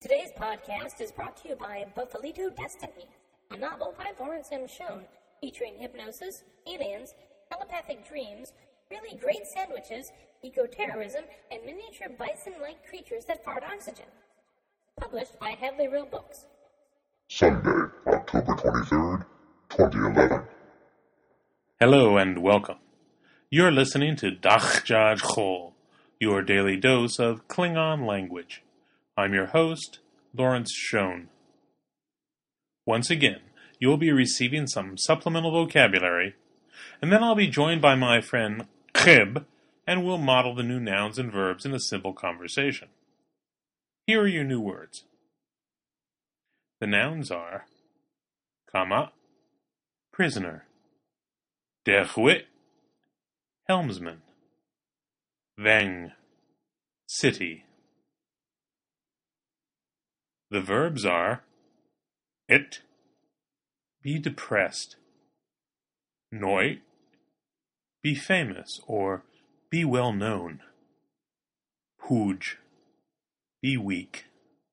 Today's podcast is brought to you by Buffalito Destiny, a novel by Lawrence M. Schoen, featuring hypnosis, aliens, telepathic dreams, really great sandwiches, eco-terrorism, and miniature bison-like creatures that fart oxygen. Published by Hadley Real Books. Sunday, October 23rd, 2011. Hello and welcome. You're listening to Dachjaj Chol, your daily dose of Klingon language. I'm your host, Lawrence Schoen. Once again, you will be receiving some supplemental vocabulary, and then I'll be joined by my friend Khib, and we'll model the new nouns and verbs in a simple conversation. Here are your new words. The nouns are Kama, prisoner, Derwit, helmsman, Veng, city. The verbs are it, be depressed, noi, be famous or be well known, huj, be weak.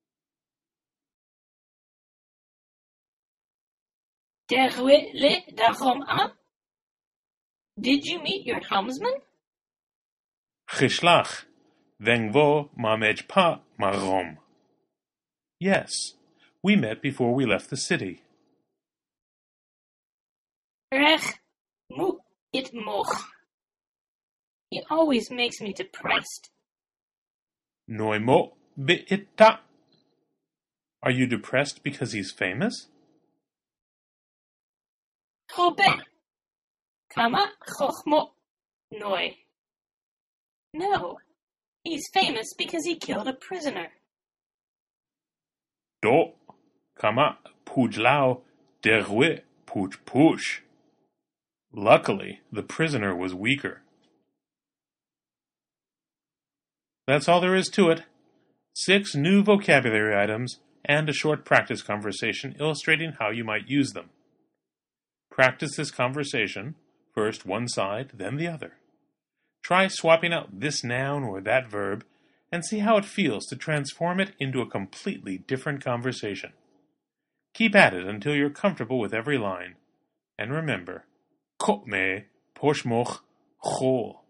Derwit lit darom ab? Did you meet your helmsman? Chishlach, vengvo mamej pa marom. Yes, we met before we left the city. Rech mu it moch. He always makes me depressed. Noimo be'ita. Are you depressed because he's famous? Chobe. Kama chochmo noi. No, he's famous because he killed a prisoner. Do, kama pujlao derwe puj push. Luckily, the prisoner was weaker. That's all there is to it. 6 new vocabulary items and a short practice conversation illustrating how you might use them. Practice this conversation, first one side, then the other. Try swapping out this noun or that verb and see how it feels to transform it into a completely different conversation. Keep at it until you're comfortable with every line. And remember, Kotme Poshmoch Chol.